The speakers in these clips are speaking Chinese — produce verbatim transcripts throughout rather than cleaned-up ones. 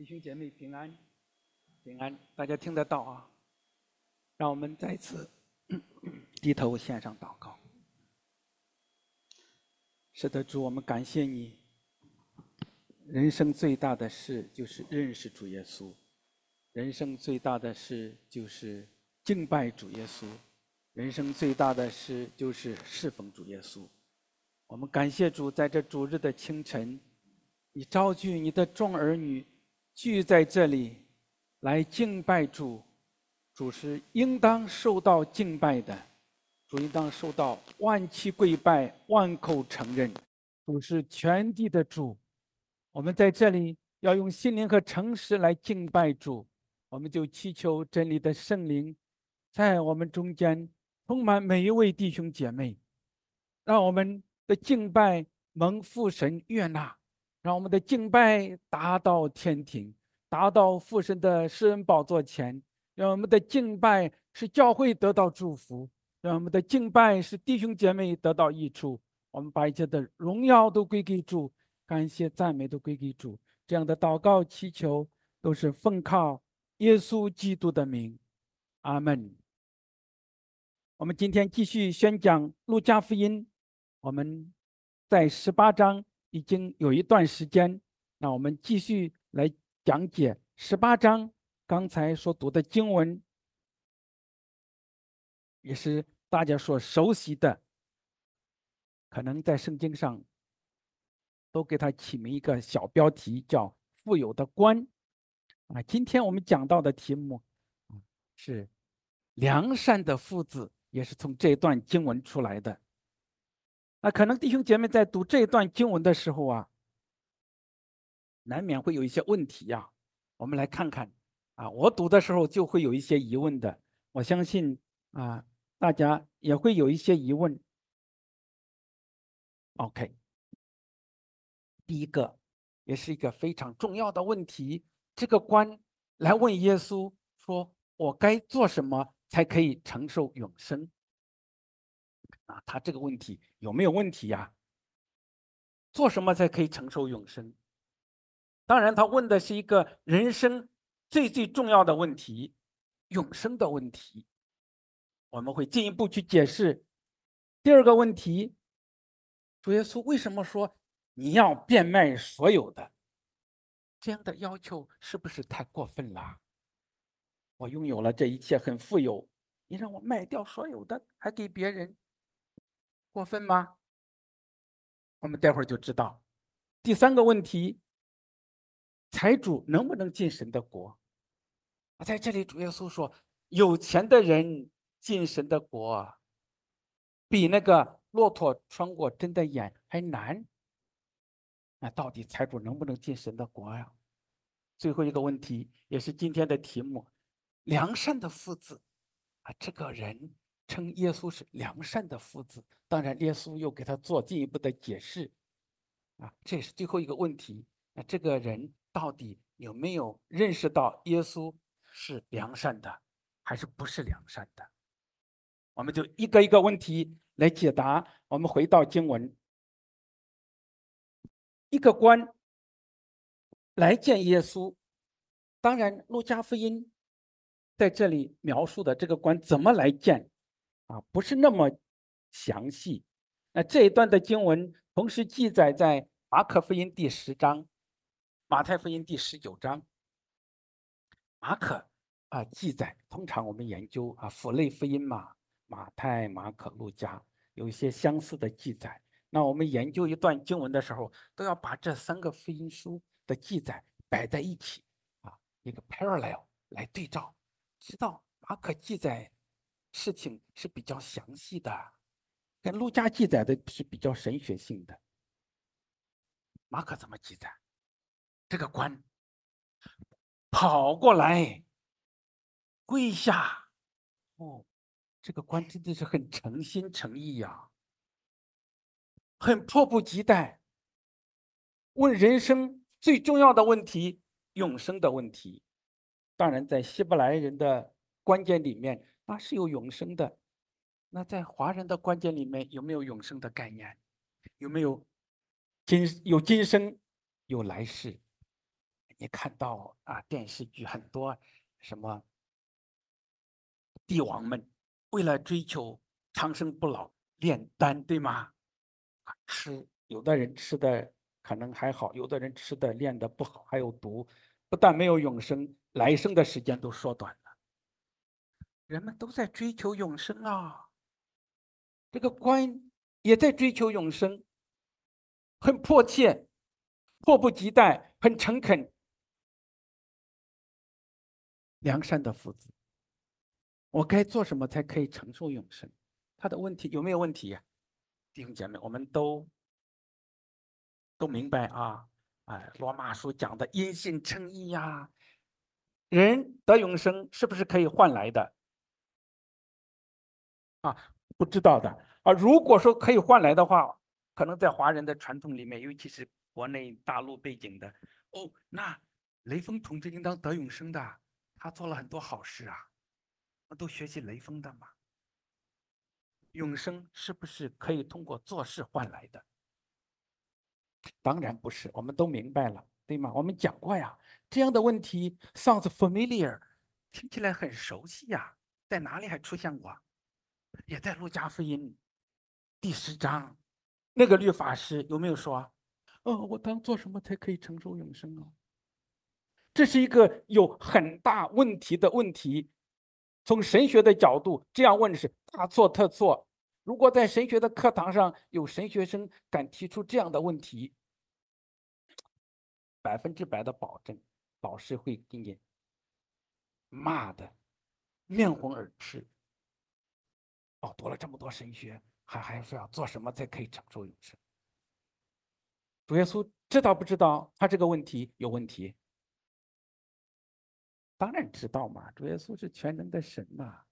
弟兄姐妹平安，平安，大家听得到啊？让我们再次低头献上祷告。是的，主，我们感谢你。人生最大的事就是认识主耶稣，人生最大的事就是敬拜主耶稣，人生最大的事就是侍奉主耶稣。我们感谢主，在这主日的清晨，你召聚你的众儿女聚在这里，来敬拜主。主是应当受到敬拜的，主应当受到万膝跪拜，万口承认。主是全地的主。我们在这里要用心灵和诚实来敬拜主，我们就祈求真理的圣灵在我们中间充满每一位弟兄姐妹，让我们的敬拜蒙父神悦纳，让我们的敬拜达到天庭，达到父神的施恩宝座前，让我们的敬拜使教会得到祝福，让我们的敬拜使弟兄姐妹得到益处。我们把一切的荣耀都归给主，感谢赞美都归给主。这样的祷告祈求都是奉靠耶稣基督的名，阿们。我们今天继续宣讲路加福音，我们在十八章已经有一段时间，那我们继续来讲解十八章刚才所读的经文，也是大家所熟悉的，可能在圣经上都给它起名一个小标题，叫富有的官。啊，今天我们讲到的题目是良善的父子，也是从这段经文出来的。那可能弟兄姐妹在读这段经文的时候啊，难免会有一些问题呀、啊。我们来看看啊，我读的时候就会有一些疑问的，我相信啊，大家也会有一些疑问。OK， 第一个也是一个非常重要的问题，这个官来问耶稣说：“我该做什么才可以承受永生？”啊，他这个问题有没有问题呀？做什么才可以承受永生？当然，他问的是一个人生最最重要的问题，永生的问题。我们会进一步去解释。第二个问题，主耶稣为什么说你要变卖所有的？这样的要求是不是太过分了？我拥有了这一切，很富有，你让我卖掉所有的，还给别人，过分吗？我们待会儿就知道。第三个问题，财主能不能进神的国？在这里主耶稣说，有钱的人进神的国比那个骆驼穿过针的眼还难。那到底财主能不能进神的国呀？最后一个问题也是今天的题目，良善的父子啊，这个人称耶稣是良善的父子，当然耶稣又给他做进一步的解释啊，这也是最后一个问题。那这个人到底有没有认识到耶稣是良善的，还是不是良善的？我们就一个一个问题来解答。我们回到经文，一个官来见耶稣，当然路加福音在这里描述的这个官怎么来见啊，不是那么详细。那这一段的经文同时记载在马可福音第十章、马太福音第十九章。马可啊记载，通常我们研究啊符类福音嘛，马太、马可、路加有一些相似的记载。那我们研究一段经文的时候，都要把这三个福音书的记载摆在一起啊，一个 parallel 来对照，知道马可记载事情是比较详细的，跟路加记载的是比较神学性的。马可怎么记载？这个官跑过来跪下，哦，这个官真的是很诚心诚意呀、啊，很迫不及待，问人生最重要的问题，永生的问题。当然，在希伯来人的观点里面，那是有永生的。那在华人的观点里面，有没有永生的概念？有没有今有今生，有来世？ 你看到啊电视剧很多什么帝王们为了追求长生不老炼丹，对吗？吃有的人吃的可能还好，有的人吃的炼的不好，还有毒，不但没有永生，来生的时间都缩短了。人们都在追求永生啊，这个官也在追求永生，很迫切，迫不及待，很诚恳，良善的夫子，我该做什么才可以承受永生？他的问题有没有问题呀、弟兄姐妹，我们都都明白啊，哎，罗马书讲的因信称义呀，人得永生是不是可以换来的？啊，不知道的啊。如果说可以换来的话，可能在华人的传统里面，尤其是国内大陆背景的，哦，那雷锋同志应当得永生的，他做了很多好事啊，都学习雷锋的嘛。永生是不是可以通过做事换来的？当然不是，我们都明白了，对吗？我们讲过呀，这样的问题 sounds familiar，听起来很熟悉呀，在哪里还出现过？也在路加福音第十章，那个律法师有没有说，哦，我当做什么才可以承受永生啊？这是一个有很大问题的问题。从神学的角度，这样问是大错特错。如果在神学的课堂上有神学生敢提出这样的问题，百分之百的保证，老师会给你骂的面红耳赤。哦，读了这么多神学，还还说要做什么才可以承受永生？主耶稣知道不知道他这个问题有问题？当然知道嘛，主耶稣是全能的神嘛。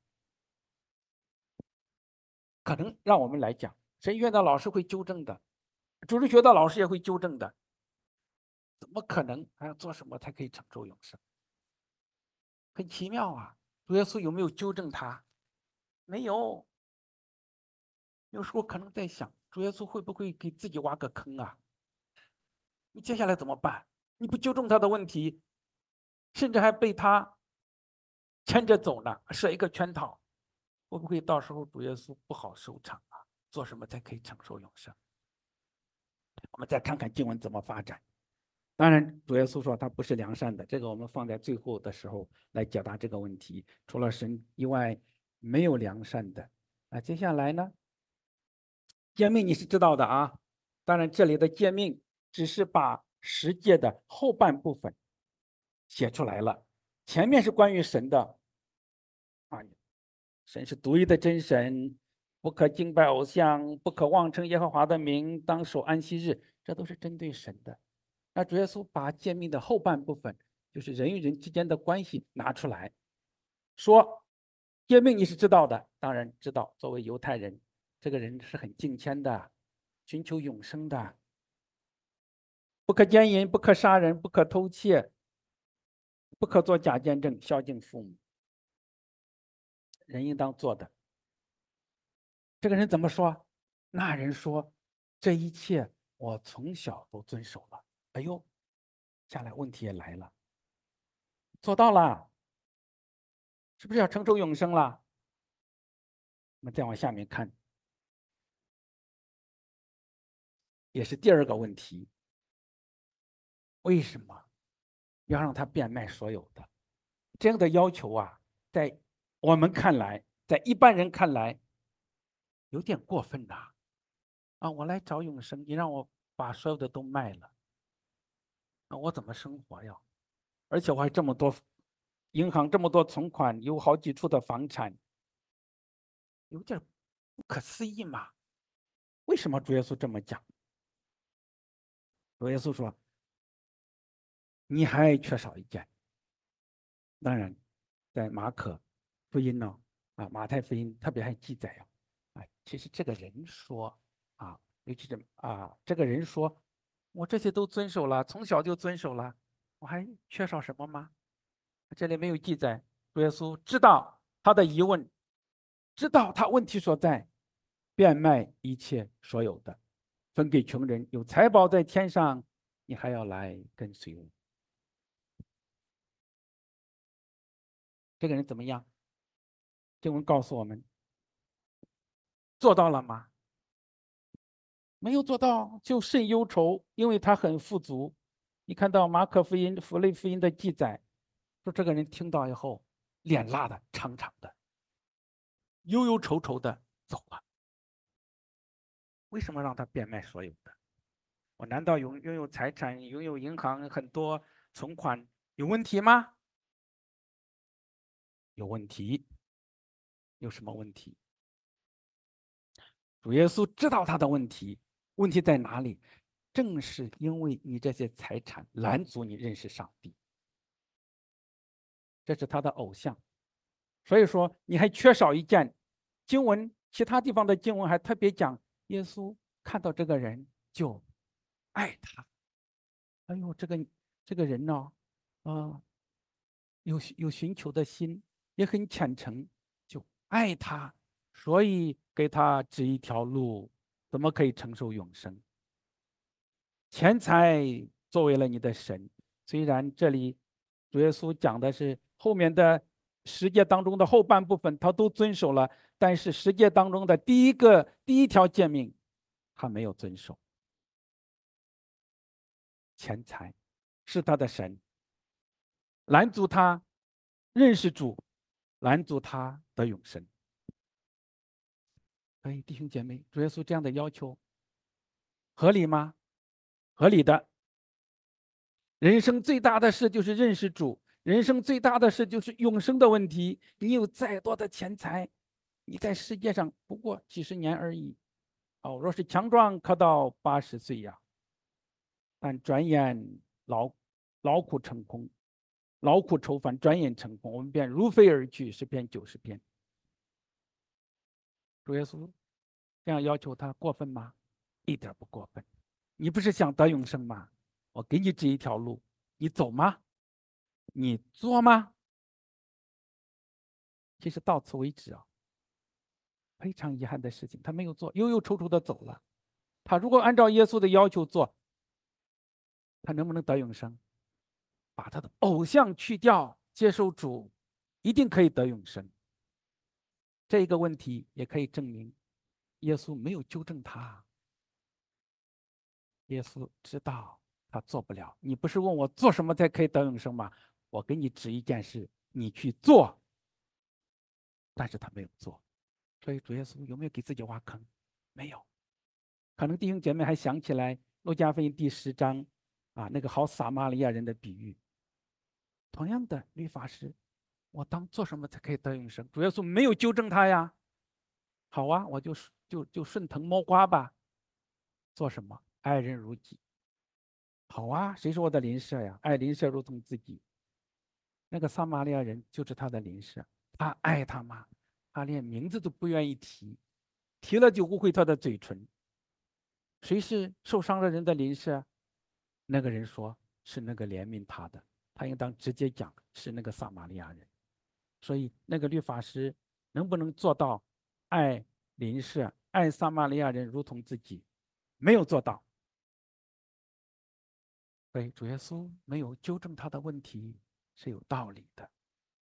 可能让我们来讲，神学院的老师会纠正的，主日学的老师也会纠正的。怎么可能还要做什么才可以承受永生？很奇妙啊！主耶稣有没有纠正他？没有。有时候可能在想，主耶稣会不会给自己挖个坑啊？你接下来怎么办？你不纠正他的问题，甚至还被他牵着走呢，设一个圈套，会不会到时候主耶稣不好收场啊？做什么才可以承受永生？我们再看看经文怎么发展。当然，主耶稣说他不是良善的，这个我们放在最后的时候来解答这个问题。除了神以外，没有良善的。啊，接下来呢，诫命你是知道的啊。当然，这里的诫命只是把十诫的后半部分写出来了，前面是关于神的啊，神是独一的真神，不可敬拜偶像，不可妄称耶和华的名，当守安息日，这都是针对神的。那主耶稣把诫命的后半部分，就是人与人之间的关系拿出来，说诫命你是知道的，当然知道。作为犹太人，这个人是很敬虔的，寻求永生的，不可奸淫，不可杀人，不可偷窃，不可作假见证，孝敬父母，人应当做的。这个人怎么说？那人说：“这一切我从小都遵守了。”哎呦，下来问题也来了，做到了，是不是要承受永生了？我们再往下面看，也是第二个问题：为什么要让他变卖所有的？这样的要求啊，在我们看来，在一般人看来，有点过分呐！啊，我来找永生，你让我把所有的都卖了，那我怎么生活呀？而且我还这么多银行，这么多存款，有好几处的房产，有点不可思议嘛？为什么主耶稣这么讲？主耶稣说：“你还缺少一件。”当然，在马可福音呢，啊，马太福音特别还记载啊，啊，其实这个人说啊，尤其是啊，这个人说，我这些都遵守了，从小就遵守了，我还缺少什么吗？这里没有记载。主耶稣知道他的疑问，知道他问题所在，变卖一切所有的，分给穷人，有财宝在天上，你还要来跟随我。 这个人怎么样？经文告诉我们，做到了吗？没有做到，就甚忧愁，因为他很富足。你看到马可福音、福类福音的记载，说这个人听到以后，脸辣的长长的，忧忧愁愁的走了。为什么让他变卖所有的？我难道拥拥有财产、拥有银行很多存款有问题吗？有问题。有什么问题？主耶稣知道他的问题，问题在哪里？正是因为你这些财产拦阻你认识上帝，这是他的偶像。所以说你还缺少一件经文，其他地方的经文还特别讲，耶稣看到这个人就爱他。哎呦，这个这个人呢，啊，有有寻求的心，也很虔诚，就爱他，所以给他指一条路，怎么可以承受永生？钱财作为了你的神，虽然这里主耶稣讲的是后面的十诫当中的后半部分，他都遵守了，但是十诫当中的第一个第一条诫命，他没有遵守。钱财是他的神，拦阻他认识主，拦阻他得永生。所以弟兄姐妹，主耶稣这样的要求合理吗？合理的。人生最大的事就是认识主，人生最大的事就是永生的问题。你有再多的钱财，你在世界上不过几十年而已。哦，若是强壮，可到八十岁呀。但转眼劳劳苦成空，劳苦愁烦，转眼成空，我们便如飞而去。诗篇九十篇。主耶稣这样要求他过分吗？一点不过分。你不是想得永生吗？我给你指一条路，你走吗？你做吗？其实到此为止啊，非常遗憾的事情，他没有做，忧忧愁愁的走了。他如果按照耶稣的要求做，他能不能得永生？把他的偶像去掉，接受主，一定可以得永生。这个问题也可以证明，耶稣没有纠正他。耶稣知道他做不了。你不是问我做什么才可以得永生吗？我给你指一件事，你去做。但是他没有做，所以主耶稣有没有给自己挖坑？没有。可能弟兄姐妹还想起来路加福音第十章啊，那个好撒玛利亚人的比喻。同样的，律法师，我当做什么才可以得永生？主耶稣没有纠正他呀。好啊，我就就就顺藤摸瓜吧。做什么？爱人如己。好啊，谁是我的邻舍呀？爱邻舍如同自己。那个撒玛利亚人就是他的邻舍，他爱他吗？他连名字都不愿意提，提了就污秽他的嘴唇。谁是受伤的人的邻舍？那个人说是那个怜悯他的，他应当直接讲是那个撒玛利亚人。所以那个律法师能不能做到爱邻舍、爱撒玛利亚人如同自己？没有做到。所以主耶稣没有纠正他的问题是有道理的。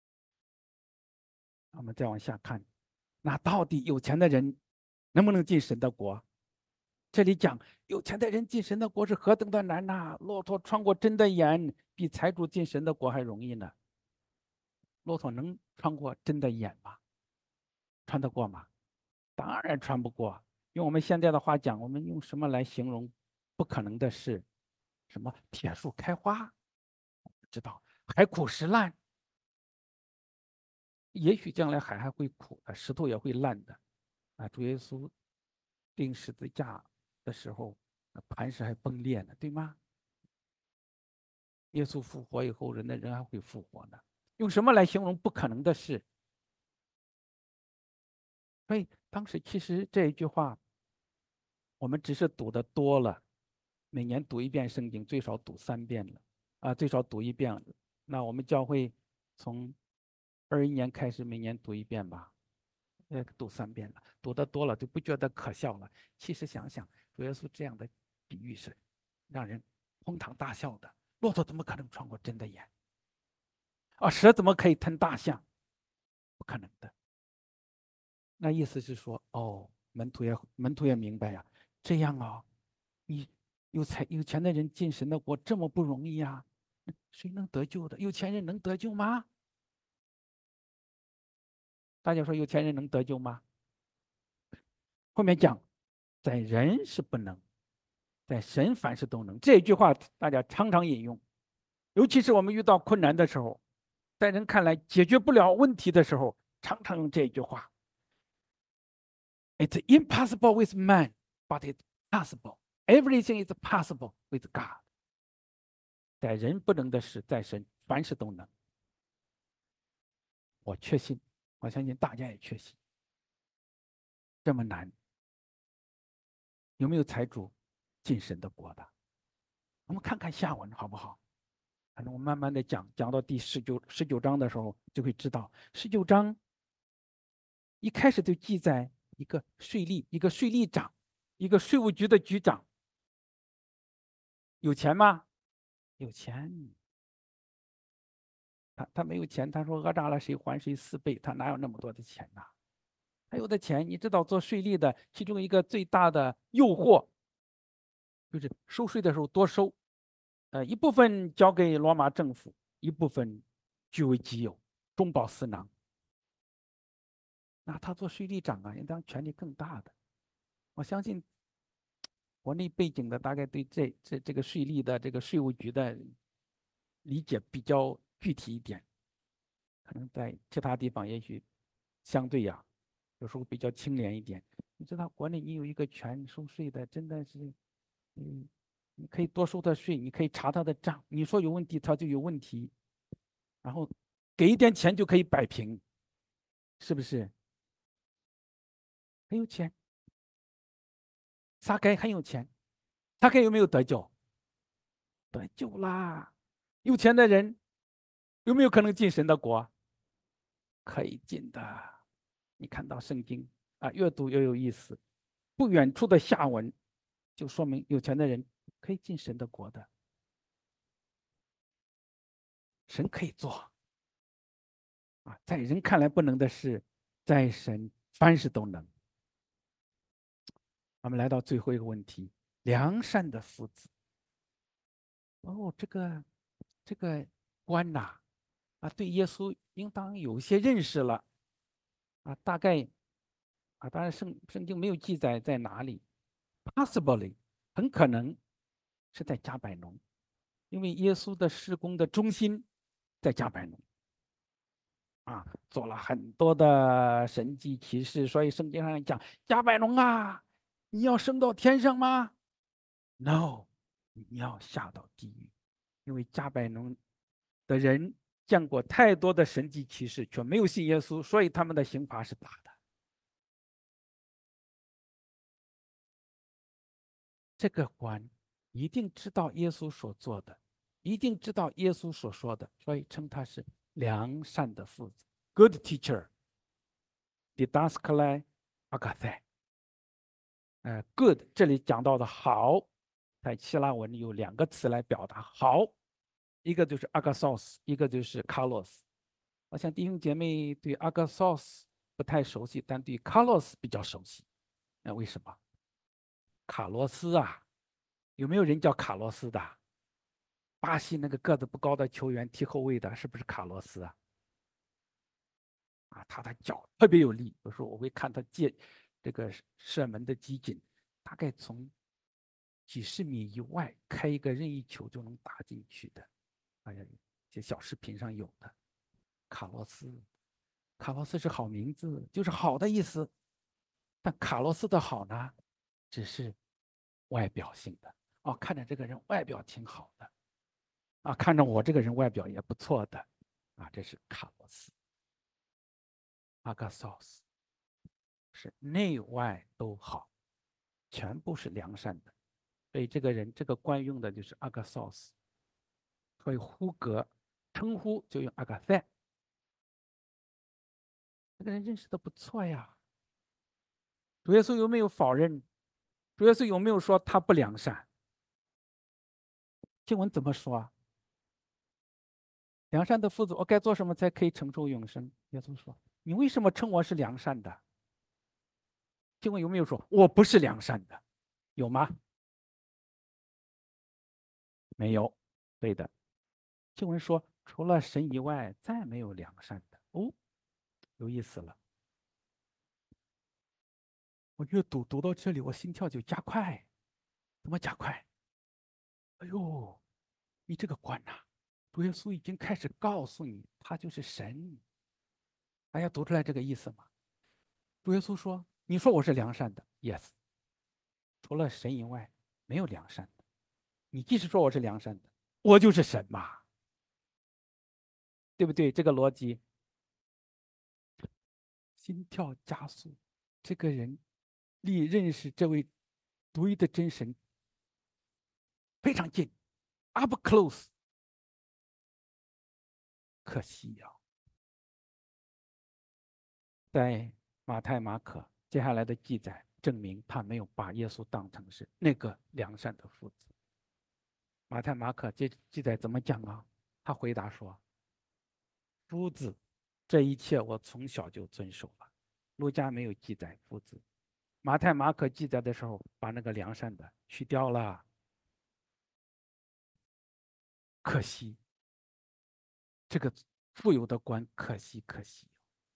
我们再往下看，那到底有钱的人能不能进神的国？这里讲有钱的人进神的国是何等的难呐！骆驼穿过针的眼，比财主进神的国还容易呢。骆驼能穿过针的眼吗？穿得过吗？当然穿不过。用我们现在的话讲，我们用什么来形容不可能的事？什么铁树开花？不知道。海枯石烂？也许将来海还会枯的，石头也会烂的。啊，主耶稣钉十字架的时候，磐石还崩裂呢，对吗？耶稣复活以后，人的人还会复活呢。用什么来形容不可能的事？所以当时其实这一句话，我们只是读的多了，每年读一遍圣经，最少读三遍了，啊，最少读一遍了。那我们教会从二一年开始，每年读一遍吧，呃，读三遍了，读的多了就不觉得可笑了。其实想想，主耶稣这样的比喻是让人哄堂大笑的。骆驼怎么可能穿过针的眼？啊，蛇怎么可以吞大象？ 可能的。那意思是说，哦，门徒也门徒也明白呀，这样啊，你有财有钱的人进神的国这么不容易呀，谁能得救的？有钱人能得救吗？大家说有钱人能得救吗？后面讲，在人是不能，在神凡事都能。这句话大家常常引用，尤其是我们遇到困难的时候，在人看来解决不了问题的时候，常常用这句话。It's impossible with man, but it's possible. Everything is possible with God. 在人不能的事，在神凡事都能。我确信，我相信大家也确信。这么难，有没有财主进神的国的？我们看看下文好不好？反正我慢慢的讲，讲到第十九十九章的时候，就会知道，十九章一开始就记载一个税吏，一个税吏长，一个税务局的局长，有钱吗？有钱。他他没有钱，他说讹诈了谁还谁四倍，他哪有那么多的钱呐？他有的钱，你知道做税吏的其中一个最大的诱惑，就是收税的时候多收，呃一部分交给罗马政府，一部分据为己有，中饱私囊。那他做税吏长啊，应当权力更大的。我相信国内背景的大概对这这这个税吏的这个税务局的理解比较具体一点，可能在其他地方也许相对呀、有时候比较清廉一点。你知道国内你有一个权收税的，真的是，嗯，你可以多收他税，你可以查他的账，你说有问题他就有问题，然后给一点钱就可以摆平，是不是？很有钱，撒该很有钱，撒该有没有得救？得救啦！有钱的人有没有可能进神的国？可以进的。你看到圣经啊，越读越有意思。不远处的下文就说明有钱的人可以进神的国的，神可以做啊，在人看来不能的事，在神凡事都能。我们来到最后一个问题：良善的夫子。哦，这个这个官呐，啊，对耶稣应当有些认识了啊，大概啊，当然圣圣经没有记载在哪里，possibly 很可能是在加百农，因为耶稣的事工的中心在加百农啊，做了很多的神迹奇事，所以圣经上讲加百农啊，你要升到天上吗？No，你要下到地狱，因为加百农的人见过太多的神迹奇事，却没有信耶稣，所以他们的刑罚是大的。这个官一定知道耶稣所做的，一定知道耶稣所说的，所以称他是良善的父子 ，good teacher，didaskalai agathai。呃，good 这里讲到的好，在希腊文有两个词来表达好，一个就是 agathos，一个就是 kalos。我想弟兄姐妹对 agathos 不太熟悉，但对 kalos 比较熟悉。那为什么？卡洛斯啊，有没有人叫卡洛斯的？巴西那个个子不高的球员踢后卫的，是不是卡洛斯啊？啊，他的脚特别有力，有时候我会看他借这个射门的集锦，大概从几十米以外开一个任意球就能打进去的。哎呀，这小视频上有的。卡洛斯，卡洛斯是好名字，就是好的意思。但卡洛斯的好呢，只是外表性的。哦，看着这个人外表挺好的。啊，看着我这个人外表也不错的，啊，这是卡洛斯。阿嘎索斯是内外都好，全部是良善的，所以这个人这个官用的就是阿嘎索斯，所以呼格称呼就用阿嘎塞。这个人认识的不错呀。主耶稣有没有否认？主耶稣有没有说他不良善？经文怎么说啊？良善的父子，我该做什么才可以承受永生？耶稣说：“ 你为什么称我是良善的？经文有没有说我不是良善的？有吗？没有。对的，经文说除了神以外，再没有良善的。哦，有意思了。我阅读读到这里，我心跳就加快。怎么加快？哎呦，你这个官呐、主耶稣已经开始告诉你，他就是神。大家读出来这个意思吗？主耶稣说：“你说我是良善的 ，yes，除了神以外，没有良善的。你即使说我是良善的，我就是神嘛，对不对？这个逻辑，心跳加速。这个人离认识这位独一的真神非常近 ，up close。可惜呀、在马太、马可接下来的记载证明，他没有把耶稣当成是那个良善的父子。马太、马可记记载怎么讲啊？他回答说：夫子，这一切我从小就遵守了。路加没有记载夫子，马太、马可记载的时候，把那个良善的去掉了。可惜，这个富有的官，可惜可惜，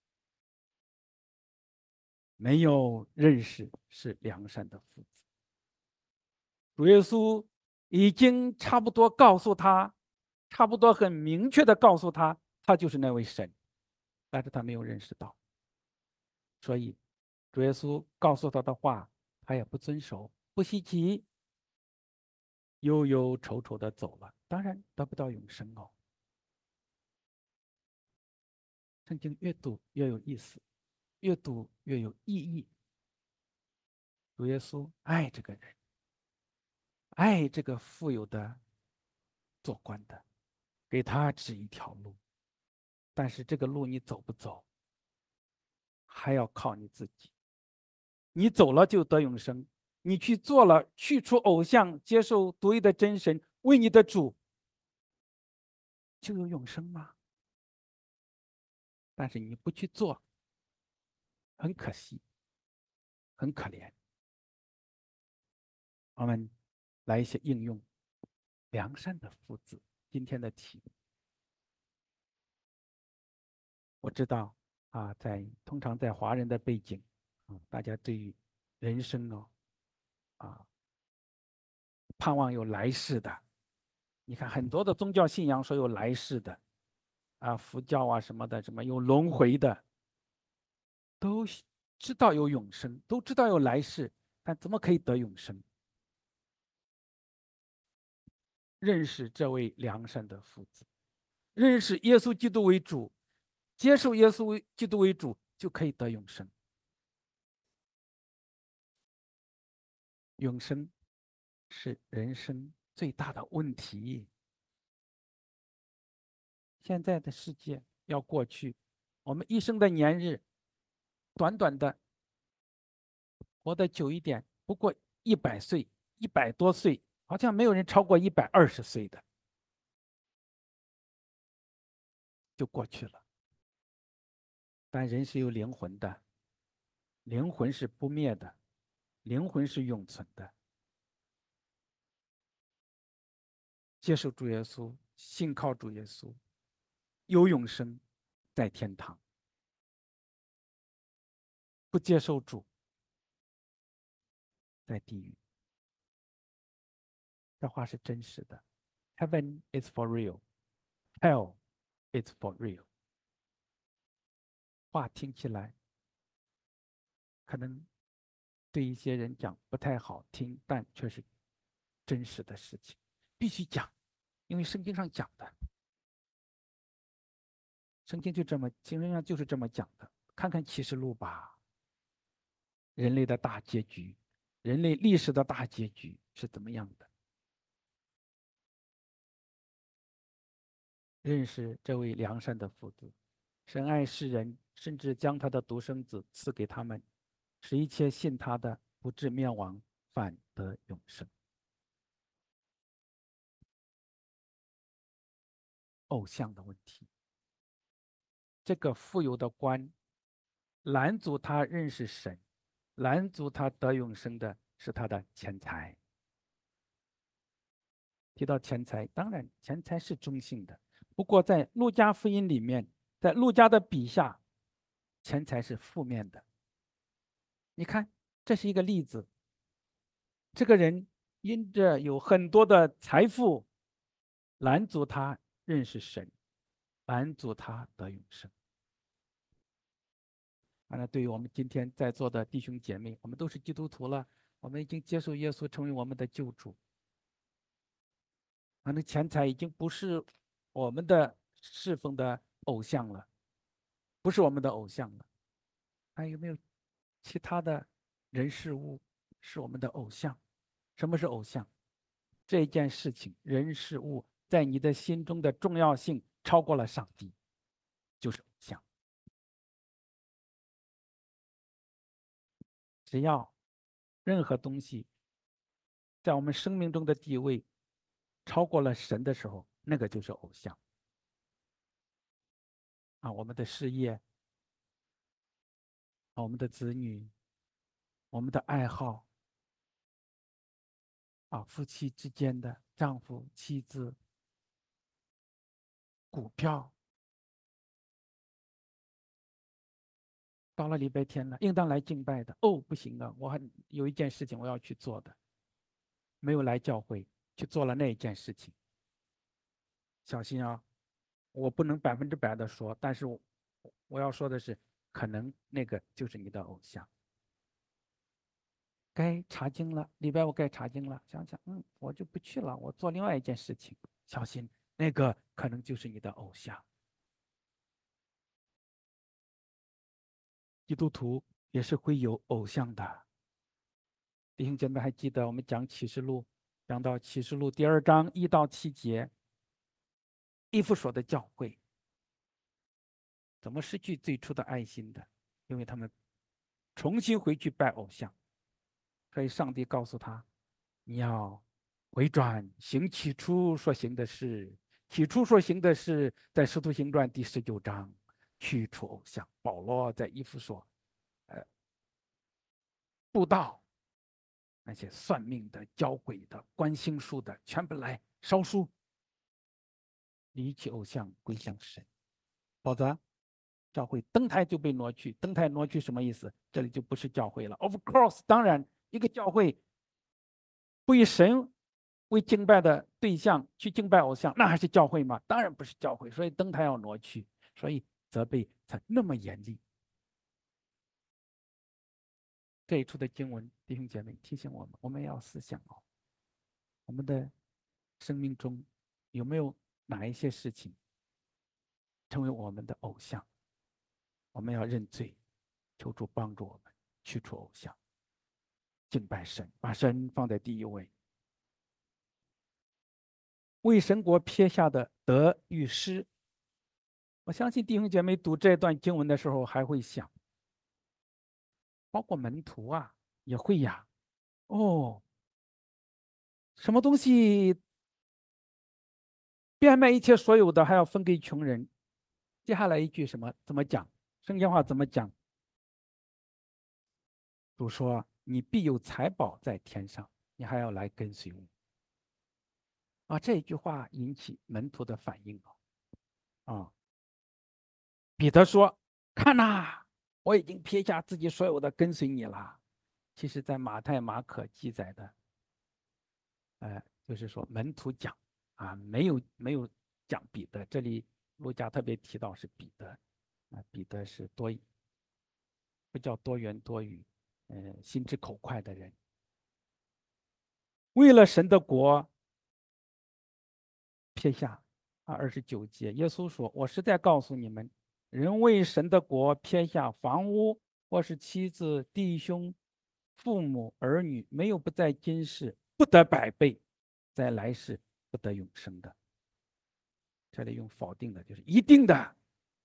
没有认识是良善的父子。主耶稣已经差不多告诉他，差不多很明确的告诉他，他就是那位神，但是他没有认识到，所以主耶稣告诉他的话，他也不遵守，不稀奇，忧忧愁愁的走了，当然得不到永生哦。圣经越读越有意思，越读越有意义。主耶稣爱这个人，爱这个富有的做官的，给他指一条路，但是这个路你走不走，还要靠你自己。你走了就得永生，你去做了，去除偶像，接受独一的真神为你的主，就有永生吗？但是你不去做，很可惜，很可怜。我们来一些应用，良善的父子。今天的题，我知道啊，在通常在华人的背景啊，大家对于人生哦啊，盼望有来世的。你看很多的宗教信仰说有来世的，啊，佛教啊什么的，什么有轮回的，都知道有永生，都知道有来世，但怎么可以得永生？认识这位良善的父子，认识耶稣基督为主，接受耶稣为基督为主，就可以得永生。永生是人生最大的问题。现在的世界要过去，我们一生的年日，短短的活得久一点，不过一百岁，一百多岁，好像没有人超过一百二十岁的，就过去了。但人是有灵魂的，灵魂是不灭的，灵魂是永存的。接受主耶稣，信靠主耶稣，有永生，在天堂；不接受主，在地狱。这话是真实的。Heaven is for real, hell is for real。话听起来可能对一些人讲不太好听，但却是真实的事情，必须讲，因为圣经上讲的，圣经就这么，圣经上就是这么讲的。看看启示录吧，人类的大结局，人类历史的大结局是怎么样的？认识这位良善的父子，神爱世人，甚至将他的独生子赐给他们，使一切信他的不至灭亡，反得永生。偶像的问题，这个富有的官拦阻他认识神，拦阻他得永生的是他的钱财。提到钱财，当然钱财是中性的，不过在路加福音里面，在路加的笔下，钱财是负面的。你看，这是一个例子。这个人因着有很多的财富，拦阻他认识神，拦阻他得永生。当然，对于我们今天在座的弟兄姐妹，我们都是基督徒了，我们已经接受耶稣成为我们的救主。可能钱财已经不是我们的侍奉的偶像了，不是我们的偶像了。还有没有其他的人事物是我们的偶像？什么是偶像？这件事情、人事物在你的心中的重要性超过了上帝，就是偶像。只要任何东西在我们生命中的地位超过了神的时候，那个就是偶像。啊，我们的事业，啊，我们的子女，我们的爱好，啊，夫妻之间的丈夫、妻子、股票。到了礼拜天了，应当来敬拜的。哦，不行啊，我还有一件事情我要去做的，没有来教会，去做了那一件事情。小心啊，我不能百分之百的说，但是我我要说的是，可能那个就是你的偶像。该查经了，礼拜五该查经了，想想，嗯，我就不去了，我做另外一件事情。小心，那个可能就是你的偶像。基督徒也是会有偶像的。弟兄姐妹还记得我们讲启示录，讲到启示录第二章一到七节，以弗所的教会怎么失去最初的爱心的？因为他们重新回去拜偶像，所以上帝告诉他，你要回转，行起初所行的事。起初所行的事，在使徒行传第十九章，去除偶像。保罗在以弗所，呃，布道那些算命的、教鬼的、观星术的，全部来烧书，离弃偶像，归向神。否则，教会灯台就被挪去。灯台挪去什么意思？这里就不是教会了。Of course，当然，一个教会不以神为敬拜的对象去敬拜偶像，那还是教会吗？当然不是教会。所以灯台要挪去，所以责备才那么严厉。这一处的经文，弟兄姐妹提醒我们，我们要思想哦，我们的生命中有没有哪一些事情成为我们的偶像？我们要认罪，求主帮助我们去除偶像，敬拜神，把神放在第一位。为神国撇下的得与失，我相信弟兄姐妹读这段经文的时候还会想，包括门徒啊也会呀。哦，什么东西变卖一切所有的，还要分给穷人？接下来一句什么？怎么讲？圣经话怎么讲？主说：“你必有财宝在天上，你还要来跟随我。”啊，这一句话引起门徒的反应啊！啊，彼得说：“看呐，我已经撇下自己所有的跟随你了。”其实，在马太、马可记载的，呃，就是说门徒讲啊，没有没有讲彼得。这里路加特别提到是彼得，啊，彼得是多，不叫多言多语，呃，心直口快的人。为了神的国，撇下啊，二十九节，耶稣说：“我实在告诉你们，人为神的国撇下房屋，或是妻子、弟兄、父母、儿女，没有不在今世不得百倍，在来世不得永生的。”这里用否定的，就是一定的。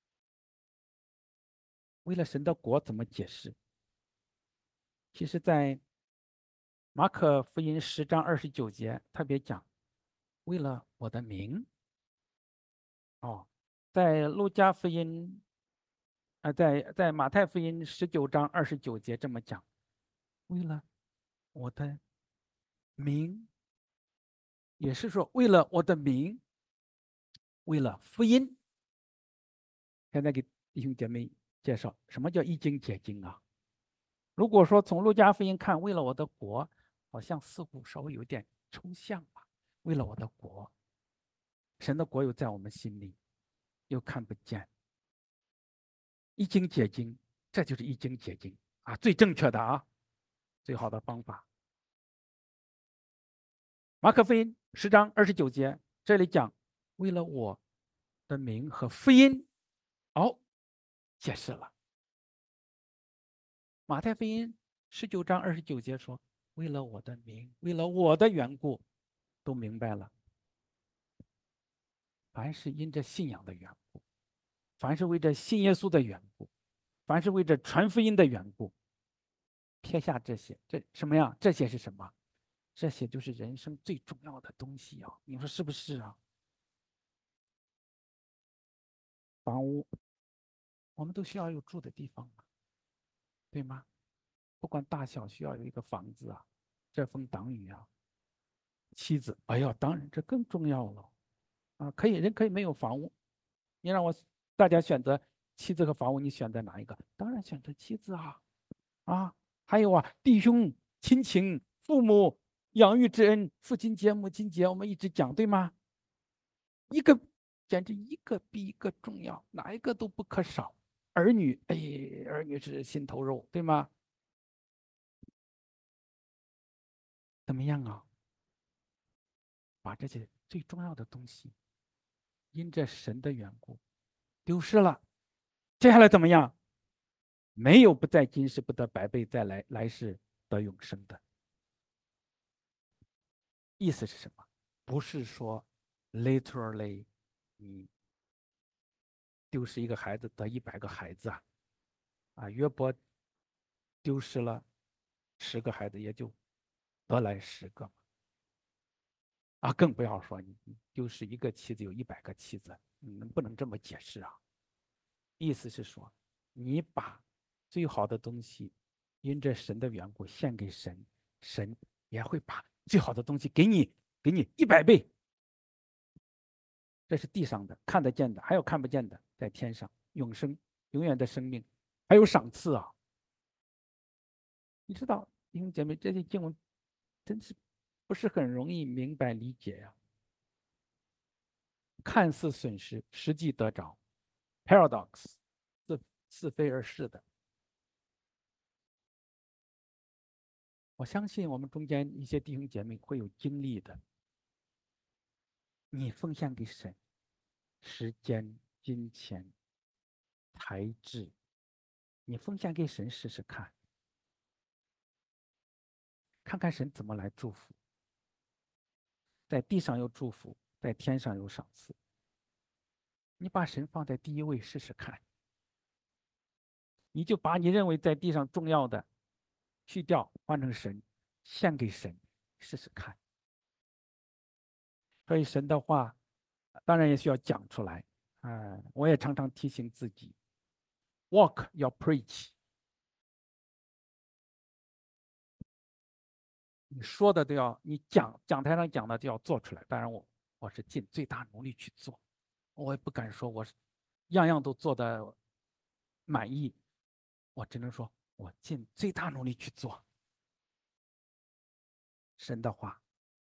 为了神的国怎么解释？其实，在马可福音十章二十九节特别讲，为了我的名。哦，在路加福音啊，在在马太福音十九章二十九节这么讲：为了我的名，也是说为了我的名，为了福音。现在给弟兄姐妹介绍什么叫一经解经啊？如果说从路加福音看，为了我的国，好像似乎稍微有点抽象吧。为了我的国，神的国又在我们心里，又看不见。一经解经，这就是一经解经啊，最正确的啊，最好的方法。马可福音十章二十九节，这里讲为了我的名和福音，哦，解释了。马太福音十九章二十九节说，为了我的名，为了我的缘故，都明白了。凡是因着信仰的缘故，凡是为着信耶稣的缘故，凡是为着传福音的缘故，撇下这些，这什么呀？这些是什么？这些就是人生最重要的东西啊！你说是不是啊？房屋，我们都需要有住的地方，对吗？不管大小，需要有一个房子啊，遮风挡雨啊。妻子，哎呀，当然这更重要了啊！可以，人可以没有房屋，你让我大家选择妻子和房屋，你选择哪一个？当然选择妻子啊！啊，还有啊，弟兄亲情、父母养育之恩，父亲节、母亲节，我们一直讲，对吗？一个简直一个比一个重要，哪一个都不可少。儿女，哎，儿女是心头肉，对吗？怎么样啊？把这些最重要的东西，因着神的缘故，丢失了，接下来怎么样？没有不在今世不得百倍，再来来世得永生的。意思是什么？不是说 literally 你丢失一个孩子得一百个孩子啊，啊，约伯丢失了十个孩子，也就得来十个嘛。啊，更不要说你丢失一个妻子有一百个妻子，你能不能这么解释啊？意思是说，你把最好的东西，因着神的缘故献给神，神也会把最好的东西给你，给你一百倍。这是地上的看得见的，还有看不见的，在天上永生永远的生命，还有赏赐啊！你知道，弟兄姐妹，这些经文真是不是很容易明白理解呀、啊？看似损失，实际得着 ，paradox，似似非而是的。我相信我们中间一些弟兄姐妹会有经历的。你奉献给神，时间、金钱、才智，你奉献给神试试看，看看神怎么来祝福。在地上有祝福，在天上有赏赐。你把神放在第一位试试看，你就把你认为在地上重要的去掉，换成神，献给神，试试看。所以神的话，当然也需要讲出来。啊、呃，我也常常提醒自己 ，walk 要 preach。你说的都要，你讲讲台上讲的就要做出来。当然我，我我是尽最大努力去做，我也不敢说我是样样都做的满意，我只能说我尽最大努力去做。神的话，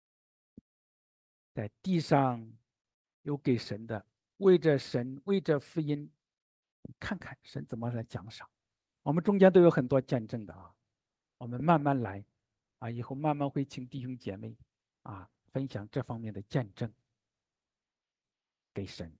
在地上有给神的，为着神，为着福音，你看看神怎么来奖赏。我们中间都有很多见证的啊，我们慢慢来啊，以后慢慢会请弟兄姐妹啊分享这方面的见证给神。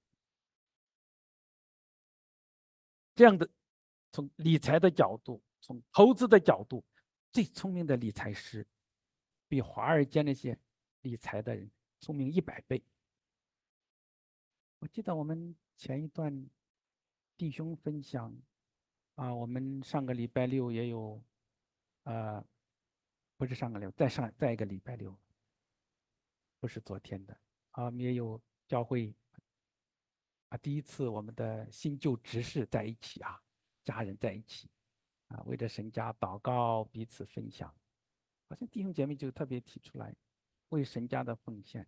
这样的，从理财的角度，从投资的角度，最聪明的理财师，比华尔街那些理财的人聪明一百倍。我记得我们前一段弟兄分享啊，我们上个礼拜六也有，呃，不是上个礼拜，再上再一个礼拜六，不是昨天的啊，我们也有教会啊，第一次我们的新旧执事在一起啊。 家人在一起啊，为着神家祷告，彼此分享。好像弟兄姐妹就特别提出来，为神家的奉献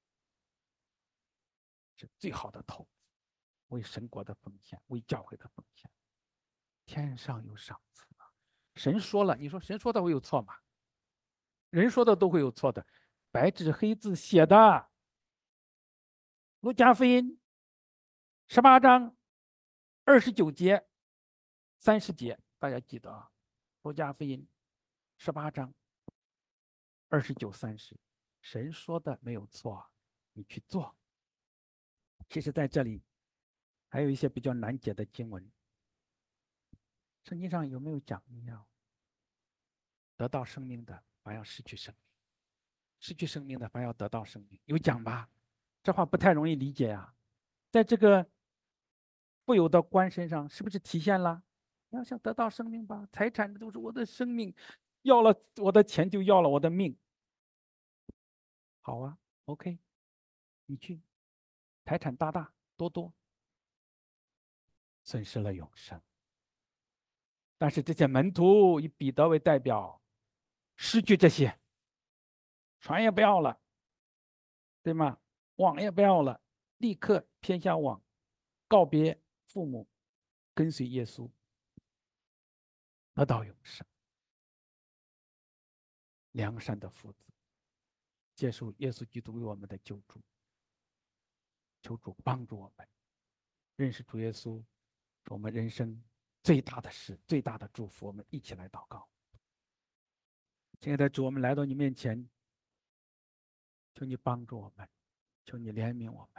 是最好的投资，为神国的奉献，为教会的奉献，天上有赏赐啊！神说了，你说神说的会有错吗？人说的都会有错的，白纸黑字写的。路加福音十八章二十九节、三十节，大家记得啊？路加福音十八章二十九、三十，神说的没有错，你去做。其实，在这里还有一些比较难解的经文，圣经上有没有讲你要得到生命的，还要失去生命；失去生命的，还要得到生命？有讲吧？这话不太容易理解呀、啊。在这个富有的官身上，是不是体现了？你要想得到生命吧，财产都是我的生命，要了我的钱就要了我的命。好啊 ，OK，你去，财产大大多多，损失了永生。但是这些门徒以彼得为代表，失去这些，船也不要了，对吗？网也不要了，立刻偏向网，告别父母，跟随耶稣，得到永生。良善的父子，接受耶稣基督为我们的救助，求主帮助我们认识主耶稣，是我们人生最大的事，最大的祝福。我们一起来祷告。亲爱的主，我们来到你面前，求你帮助我们，求你怜悯我们。